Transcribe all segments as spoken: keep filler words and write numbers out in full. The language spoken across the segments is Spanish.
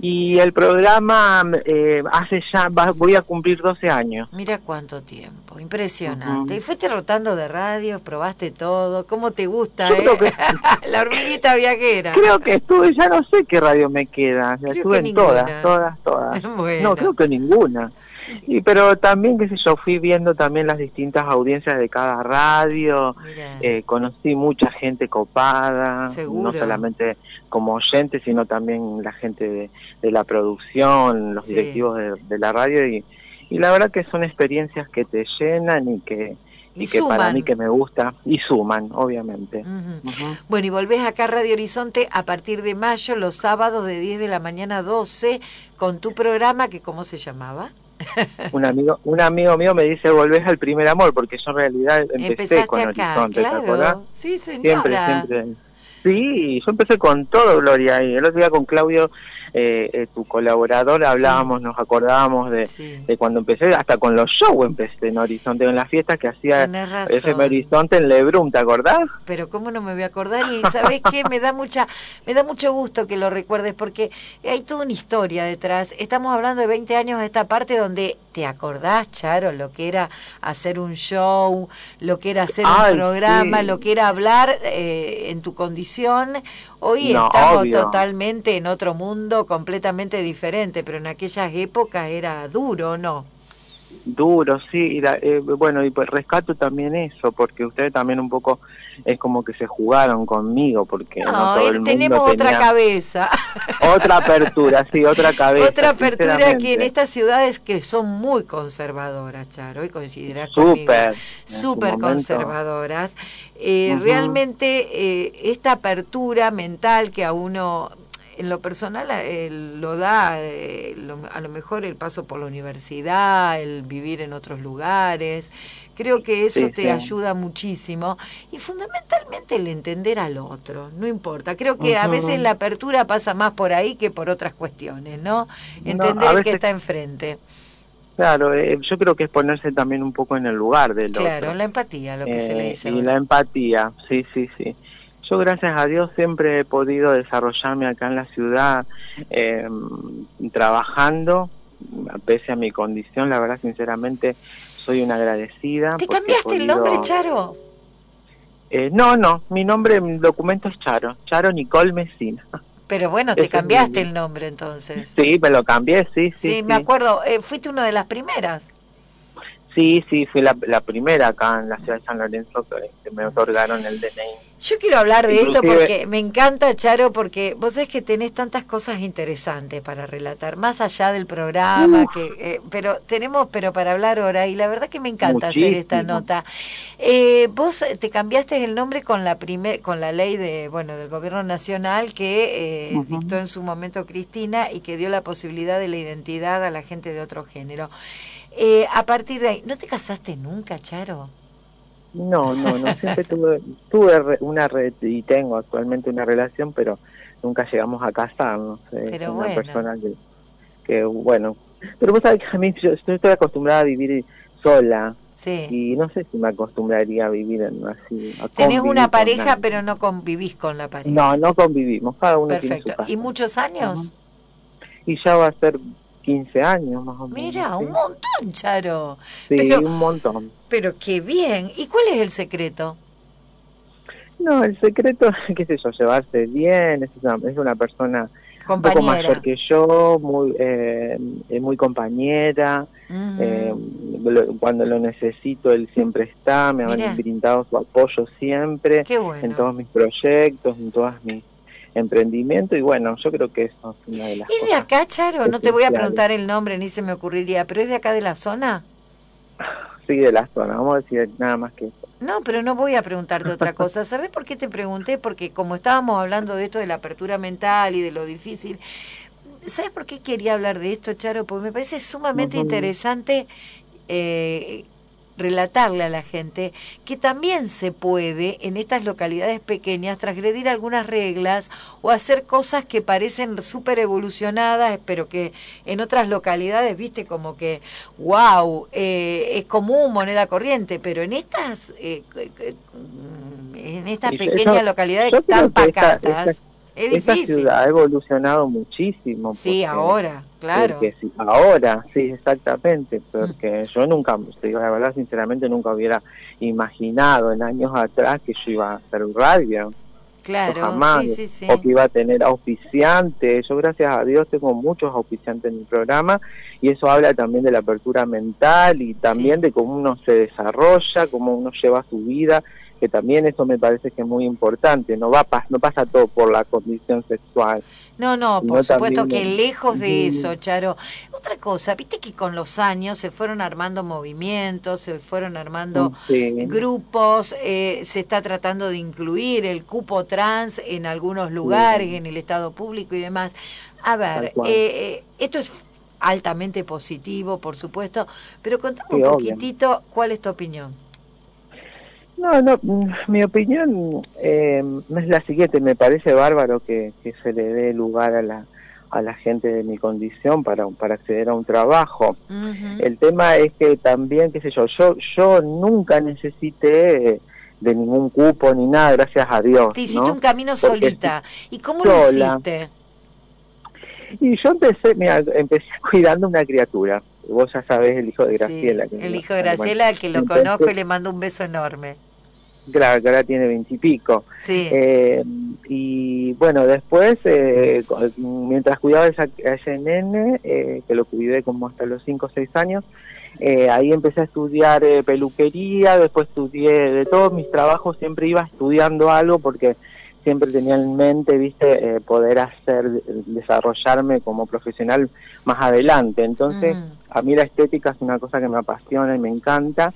Y el programa eh, hace ya, va, voy a cumplir doce años. Mira cuánto tiempo, impresionante. Uh-huh. ¿Y fuiste rotando de radio, probaste todo? ¿Cómo te gusta, Yo eh? creo que, La hormiguita viajera. Creo que estuve, ya no sé qué radio me queda, Creo estuve que en ninguna. todas, todas, todas. Bueno. No, creo que ninguna. Y pero también, qué sé yo, fui viendo también las distintas audiencias de cada radio, eh, conocí mucha gente copada, Seguro. no solamente como oyente, sino también la gente de, de la producción, los Sí. directivos de, de la radio, y, y la verdad que son experiencias que te llenan y que, y, y que suman. Para mí que me gusta, y suman, obviamente. Uh-huh. Uh-huh. Bueno, y volvés acá a Radio Horizonte a partir de mayo, los sábados de diez de la mañana a doce, con tu programa, que ¿cómo se llamaba? un amigo un amigo mío me dice, volvés al primer amor, porque yo en realidad empecé Empezaste con acá, Horizonte, claro. ¿te acordás? Sí, señora. Siempre, siempre. Sí, yo empecé con todo, Gloria, y el otro día con Claudio, eh, eh, tu colaborador, hablábamos, sí. Nos acordábamos de, sí. de cuando empecé, hasta con los shows empecé en Horizonte, en las fiestas que hacía F M Horizonte en Lebrum, ¿te acordás? Pero cómo no me voy a acordar, y ¿sabés qué? Me da mucha, me da mucho gusto que lo recuerdes, porque hay toda una historia detrás. Estamos hablando de veinte años de esta parte donde, ¿te acordás, Charo, lo que era hacer un show, lo que era hacer Ay, un programa, sí. lo que era hablar eh, en tu condición? Hoy no, estamos obvio. totalmente en otro mundo, completamente diferente, pero en aquellas épocas era duro, ¿no? Duro, sí, y la, eh, bueno, y pues rescato también eso, porque ustedes también un poco es como que se jugaron conmigo, porque no, no todo el tenemos mundo otra tenía cabeza. Otra apertura, sí, otra cabeza. Otra apertura que en estas ciudades que son muy conservadoras, Charo, y coincidirás conmigo. Súper. Súper conservadoras. Eh, uh-huh. Realmente eh, esta apertura mental que a uno... En lo personal eh, lo da eh, lo, a lo mejor el paso por la universidad, el vivir en otros lugares. Creo que eso sí, te sí. ayuda muchísimo. Y fundamentalmente el entender al otro, no importa. Creo que uh-huh. a veces la apertura pasa más por ahí que por otras cuestiones, ¿no? Entender no, veces... que está enfrente. Claro, eh, yo creo que es ponerse también un poco en el lugar del claro, otro. Claro, la empatía, lo que eh, se le dice. Y ahora. la empatía, sí, sí, sí. Yo, gracias a Dios, siempre he podido desarrollarme acá en la ciudad, eh, trabajando, pese a mi condición. La verdad, sinceramente, soy una agradecida. ¿Te cambiaste podido... el nombre, Charo? Eh, no, no, mi nombre en documento es Charo, Charo Nicole Messina. Pero bueno, te Ese cambiaste es el nombre entonces. Sí, me lo cambié, sí, sí. Sí, sí. me acuerdo, eh, fuiste una de las primeras. Sí, sí, fui la, la primera acá en la ciudad de San Lorenzo que, que me otorgaron el D N I. Yo quiero hablar de Inclusive... esto porque me encanta, Charo, porque vos sabés que tenés tantas cosas interesantes para relatar, más allá del programa, uh. que eh, pero tenemos pero para hablar ahora, y la verdad que me encanta Muchísimo. hacer esta nota. Eh, vos te cambiaste el nombre con la primer, con la ley de bueno del gobierno nacional que eh, uh-huh. dictó en su momento Cristina y que dio la posibilidad de la identidad a la gente de otro género. Eh, a partir de ahí, ¿no te casaste nunca, Charo? No, no, no, siempre tuve, tuve una red y tengo actualmente una relación, pero nunca llegamos a casarnos. Eh, pero una bueno. persona que, que, bueno, pero vos sabés que a mí yo, yo estoy acostumbrada a vivir sola. Sí. Y no sé si me acostumbraría a vivir en así. A Tenés una pareja, pero no convivís con la pareja. No, no convivimos, cada uno Perfecto. tiene su casa. ¿Y muchos años? Uh-huh. Y ya va a ser quince años más o menos. Mira, ¿sí? Un montón, Charo. Sí, pero, un montón. Pero qué bien. ¿Y cuál es el secreto? No, el secreto, qué sé yo, llevarse bien, es una, es una persona un poco mayor que yo, muy eh, muy compañera, uh-huh. eh, lo, cuando lo necesito él siempre está, me ha brindado su apoyo siempre, qué bueno. En todos mis proyectos, en todas mis emprendimiento, y bueno, yo creo que eso es una de las ¿Es cosas de acá, Charo? No te voy a preguntar el nombre, ni se me ocurriría, pero ¿es de acá de la zona? Sí, de la zona, vamos a decir nada más que eso. No, pero no voy a preguntarte otra cosa. ¿Sabés por qué te pregunté? Porque como estábamos hablando de esto de la apertura mental y de lo difícil, ¿sabes por qué quería hablar de esto, Charo? Porque me parece sumamente uh-huh. interesante eh, relatarle a la gente que también se puede en estas localidades pequeñas transgredir algunas reglas o hacer cosas que parecen súper evolucionadas, pero que en otras localidades, viste, como que wow, eh, es común, moneda corriente, pero en estas eh, en estas y pequeñas eso, localidades tan que pacatas esta, esta, Es esta difícil. ciudad ha evolucionado muchísimo. Sí, porque, ahora, claro. Porque sí, ahora, sí, exactamente, porque mm. yo nunca, te digo la verdad, sinceramente, nunca hubiera imaginado en años atrás que yo iba a hacer radio. Claro, jamás, sí, sí, sí. o que iba a tener auspiciantes. Yo, gracias a Dios, tengo muchos auspiciantes en mi programa, y eso habla también de la apertura mental y también sí. de cómo uno se desarrolla, cómo uno lleva su vida, que también eso me parece que es muy importante. No va no pasa todo por la condición sexual. No, no, por supuesto que lejos de eso, Charo. Otra cosa, viste que con los años se fueron armando movimientos, se fueron armando sí. grupos, eh, se está tratando de incluir el cupo trans en algunos lugares, sí. en el Estado público y demás. A ver, eh, esto es altamente positivo, por supuesto, pero contame sí, un poquitito, obvio. ¿Cuál es tu opinión? No, no, mi opinión eh, es la siguiente. Me parece bárbaro que, que se le dé lugar a la a la gente de mi condición para para acceder a un trabajo. Uh-huh. El tema es que también, qué sé yo, yo yo nunca necesité de ningún cupo ni nada, gracias a Dios. Te hiciste ¿no? un camino Porque solita. ¿Y cómo sola. Lo hiciste? Y yo empecé, mira, empecé cuidando una criatura. Vos ya sabés, el hijo de Graciela. Sí, que el hijo de Graciela, que lo Entonces, conozco y le mando un beso enorme. Claro, que ahora tiene veintipico. Sí. Eh, y bueno, después, eh, mientras cuidaba esa, a ese nene, eh, que lo cuidé como hasta los cinco o seis años, eh, ahí empecé a estudiar eh, peluquería, después estudié de todos mis trabajos, siempre iba estudiando algo porque siempre tenía en mente, viste, eh, poder hacer, desarrollarme como profesional más adelante. Entonces, mm. a mí la estética es una cosa que me apasiona y me encanta,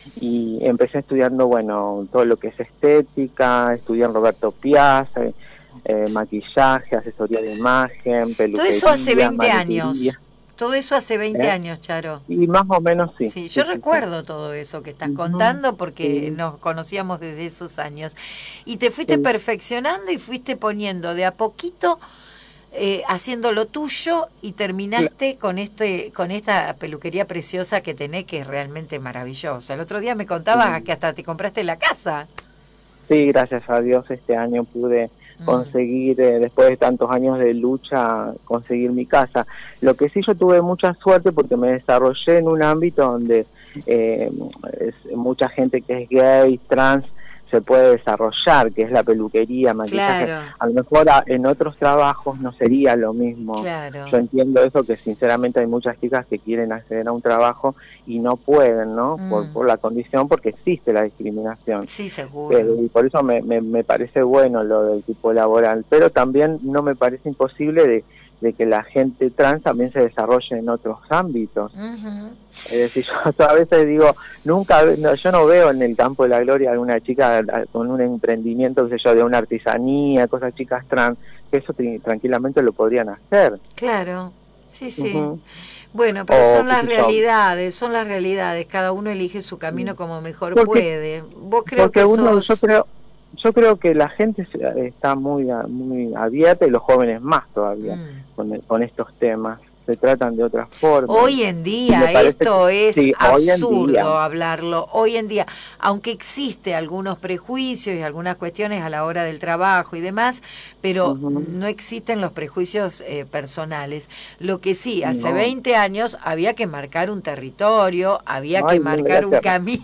y empecé estudiando, bueno, todo lo que es estética, estudié en Roberto Piazza, eh, maquillaje, asesoría de imagen, peluquería. Todo eso hace veinte años. Todo eso hace veinte ¿Eh? años, Charo. Y más o menos sí. Sí, yo sí, recuerdo sí. todo eso que estás uh-huh. contando porque sí. nos conocíamos desde esos años. Y te fuiste sí. perfeccionando y fuiste poniendo de a poquito, eh, haciendo lo tuyo, y terminaste sí. con este con esta peluquería preciosa que tenés, que es realmente maravillosa. El otro día me contabas sí. que hasta te compraste la casa. Sí, gracias a Dios este año pude conseguir, eh, después de tantos años de lucha, conseguir mi casa. Lo que sí, yo tuve mucha suerte porque me desarrollé en un ámbito donde eh, es, mucha gente que es gay, trans, se puede desarrollar, que es la peluquería, maquillaje. Claro. A lo mejor a, en otros trabajos no sería lo mismo. Claro. Yo entiendo eso, que sinceramente hay muchas chicas que quieren acceder a un trabajo y no pueden, ¿no? Mm. Por, por la condición, porque existe la discriminación. Sí, seguro. Pero, y por eso me, me, me parece bueno lo del tipo laboral, pero también no me parece imposible de de que la gente trans también se desarrolle en otros ámbitos. Uh-huh. Es decir, yo a veces digo, nunca, no, yo no veo en el campo de la gloria alguna chica con un emprendimiento, qué sé yo, de una artesanía, cosas chicas trans, que eso t- tranquilamente lo podrían hacer. Claro, sí, sí. Uh-huh. Bueno, pero o, son las realidades, son las realidades, cada uno elige su camino como mejor porque, puede. Vos creo porque que uno, sos... yo creo Yo creo que la gente está muy muy abierta, y los jóvenes más todavía, mm. con, con estos temas. Se tratan de otra forma. Hoy en día, esto que, es sí, absurdo hoy hablarlo. Hoy en día, aunque existe algunos prejuicios y algunas cuestiones a la hora del trabajo y demás, pero uh-huh. no existen los prejuicios eh, personales. Lo que sí, hace no. veinte años había que marcar un territorio, había Ay, que marcar un que... camino.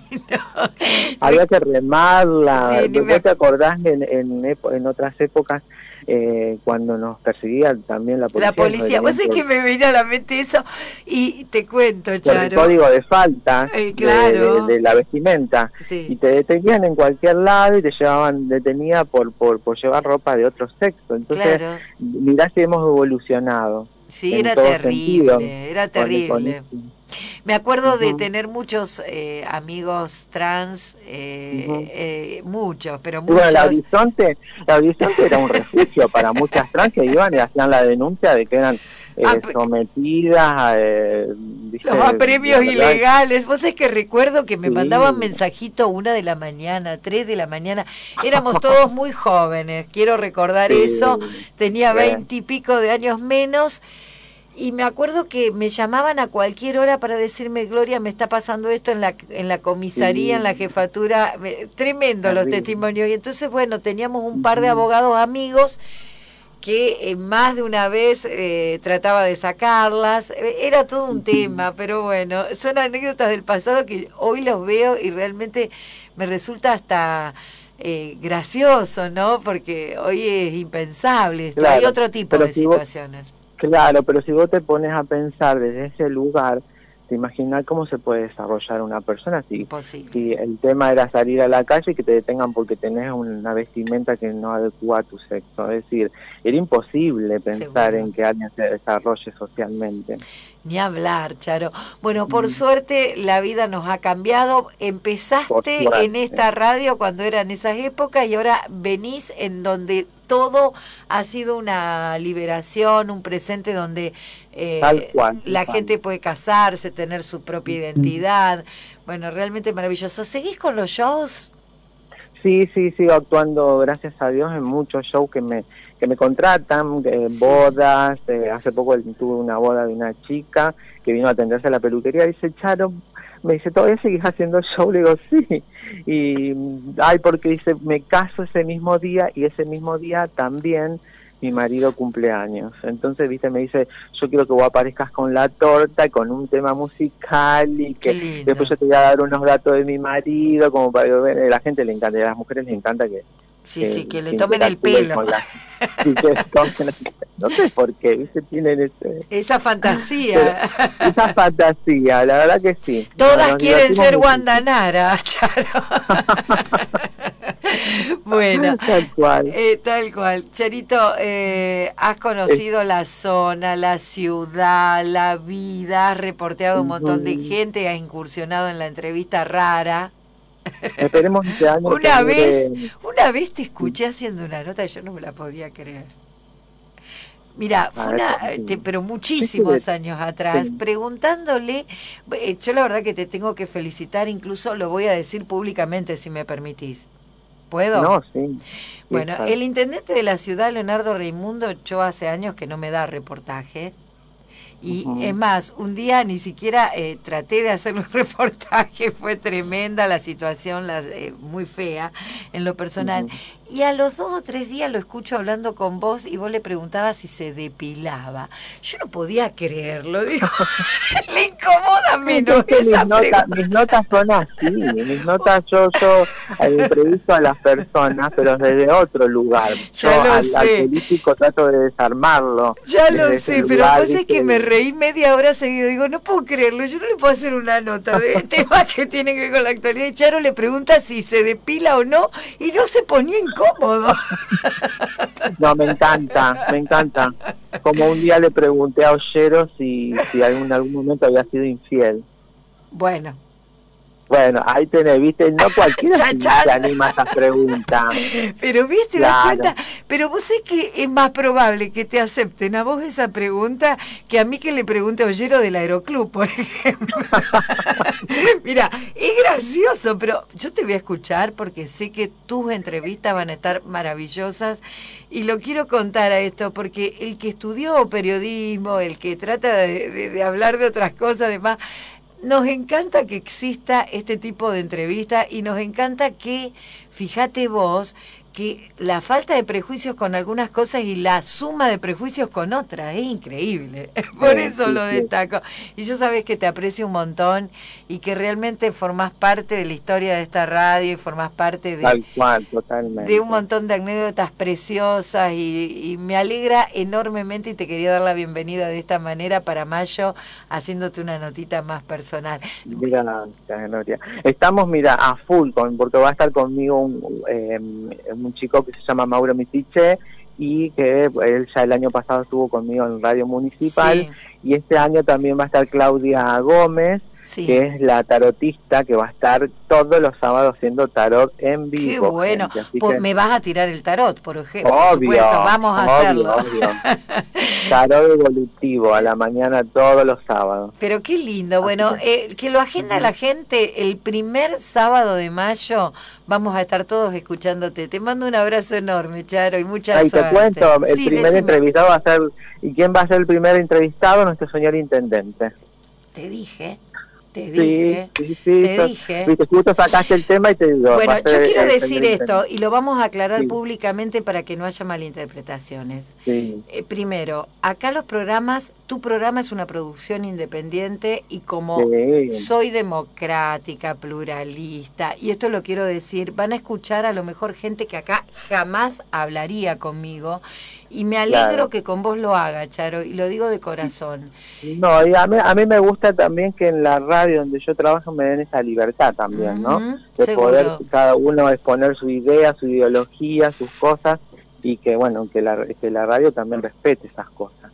Había que remarla. Sí, ¿No me... te acordás en, en, en otras épocas? Eh, cuando nos perseguía también la policía. La policía, vos es que me vino a la mente eso, y te cuento, Charo. El código de falta eh, claro. de, de, de la vestimenta. Sí. Y te detenían en cualquier lado y te llevaban detenida por, por, por llevar ropa de otro sexo. Entonces, claro. mirá si hemos evolucionado. Sí, era terrible, sentido, era terrible. Con, con Me acuerdo uh-huh. de tener muchos eh, amigos trans, eh, uh-huh. eh, muchos, pero muchos. Bueno, la Horizonte, la Horizonte era un refugio para muchas trans que iban y hacían la denuncia de que eran eh, ah, sometidas eh, ¿viste? Los apremios ilegales. Vos es que recuerdo que me sí. mandaban mensajito una de la mañana, tres de la mañana. Éramos todos muy jóvenes, quiero recordar sí. eso. Tenía veintipico de años menos. Y me acuerdo que me llamaban a cualquier hora para decirme, Gloria, me está pasando esto en la en la comisaría, sí. en la jefatura. Me, tremendo los testimonios. Y entonces, bueno, teníamos un par de abogados amigos que eh, más de una vez eh, trataba de sacarlas. Era todo un tema, pero bueno, son anécdotas del pasado que hoy los veo y realmente me resulta hasta eh, gracioso, ¿no? Porque hoy es impensable esto. Claro, hay otro tipo de si situaciones. Vos, claro, pero si vos te pones a pensar desde ese lugar, te imaginas cómo se puede desarrollar una persona si, si el tema era salir a la calle y que te detengan porque tenés una vestimenta que no adecua a tu sexo. Es decir, era imposible pensar Seguro. en que alguien se desarrolle socialmente. Ni hablar, Charo. Bueno, por mm. suerte la vida nos ha cambiado. Empezaste en esta radio cuando eran esas épocas y ahora venís en donde todo ha sido una liberación, un presente donde eh, tal cual, la tal gente cual. puede casarse, tener su propia identidad. Bueno, realmente maravilloso. ¿Seguís con los shows? Sí, sí, sigo actuando, gracias a Dios, en muchos shows que me que me contratan, eh, sí. bodas. Eh, hace poco tuve una boda de una chica que vino a atenderse a la peluquería y dice, Charo, me dice, ¿todavía seguís haciendo show? Le digo, sí. Y, ay, porque dice, me caso ese mismo día y ese mismo día también mi marido cumple años. Entonces, viste, me dice, yo quiero que vos aparezcas con la torta y con un tema musical y que después yo te voy a dar unos datos de mi marido, como para que a la gente le encanta, y a las mujeres les encanta que Sí, que, sí, que le tomen el pelo. La, y que tomen, no sé por qué, ¿viste? Tienen ese, esa fantasía. Pero, esa fantasía, la verdad que sí. Todas no, quieren ser Wanda Nara, Charo. Bueno, tal cual. Eh, tal cual. Charito, eh, has conocido eh. la zona, la ciudad, la vida, has reporteado un montón de gente, has incursionado en la entrevista rara. Esperemos este año una vez de... una vez te escuché haciendo una nota y yo no me la podía creer. Mira, fue una, te, pero muchísimos sí, años atrás, sí. preguntándole, eh, yo la verdad que te tengo que felicitar, incluso lo voy a decir públicamente si me permitís. ¿Puedo? No, sí. Bueno, sí, el intendente de la ciudad, Leonardo Raimundo, yo hace años que no me da reportaje. Y uh-huh. es más, un día ni siquiera eh, traté de hacer un reportaje, fue tremenda la situación, la, eh, muy fea en lo personal. Uh-huh. Y a los dos o tres días lo escucho hablando con vos y vos le preguntabas si se depilaba. Yo no podía creerlo, digo, le incomoda menos esa mis, nota, mis notas son así, mis notas yo, yo entrevisto a las personas, pero desde otro lugar. Ya yo lo al, sé. al político trato de desarmarlo. Ya lo sé, pero vos es que me reí media hora seguido, digo, no puedo creerlo, yo no le puedo hacer una nota de temas que tienen que ver con la actualidad. Y Charo le pregunta si se depila o no, y no se ponía incómodo. No, me encanta, me encanta. Como un día le pregunté a Ollero si, si en algún momento había sido infiel. Bueno. Bueno, ahí tenés, viste, no cualquiera se, se anima a esa pregunta. Pero viste, claro. das cuenta, pero vos sé que es más probable que te acepten a vos esa pregunta que a mí que le pregunte a Ollero del Aeroclub, por ejemplo. Mira, es gracioso, pero yo te voy a escuchar porque sé que tus entrevistas van a estar maravillosas y lo quiero contar a esto porque el que estudió periodismo, el que trata de, de, de hablar de otras cosas, además, nos encanta que exista este tipo de entrevista y nos encanta que, fíjate vos, que la falta de prejuicios con algunas cosas y la suma de prejuicios con otras, es increíble. Por eso lo destaco. Y yo sabés que te aprecio un montón y que realmente formás parte de la historia de esta radio y formás parte de, Tal cual, totalmente. de un montón de anécdotas preciosas y, y me alegra enormemente y te quería dar la bienvenida de esta manera para mayo, haciéndote una notita más personal. Gracias, Gloria. Estamos, mira, a full, con, porque va a estar conmigo un... Eh, un chico que se llama Mauro Mitiche y que él ya el año pasado estuvo conmigo en Radio Municipal, sí. Y este año también va a estar Claudia Gómez, sí. que es la tarotista que va a estar todos los sábados haciendo tarot en vivo. Qué bueno, pues que... me vas a tirar el tarot, por ejemplo. Obvio, por supuesto, vamos a obvio, hacerlo. Obvio. Tarot evolutivo a la mañana todos los sábados. Pero qué lindo, bueno, que... Eh, que lo agenda uh-huh. la gente el primer sábado de mayo, vamos a estar todos escuchándote. Te mando un abrazo enorme, Charo, y mucha Ay, suerte. Te cuento, el sí, primer decime. entrevistado va a ser, ¿y quién va a ser el primer entrevistado? Nuestro señor intendente. Te dije. Te dije, sí, sí, sí, te yo, dije. Viste, justo sacaste el tema y te digo. Bueno, yo quiero el, decir el, esto, y lo vamos a aclarar sí. públicamente para que no haya malinterpretaciones. Sí. Eh, primero, acá los programas, tu programa es una producción independiente y como Sí. soy democrática, pluralista, y esto lo quiero decir, van a escuchar a lo mejor gente que acá jamás hablaría conmigo, y me alegro claro. que con vos lo haga, Charo, y lo digo de corazón. No, y a mí, a mí me gusta también que en la radio donde yo trabajo me den esa libertad también, uh-huh, ¿no? De seguro. poder cada uno exponer su idea, su ideología, sus cosas, y que, bueno, que la, que la radio también respete esas cosas.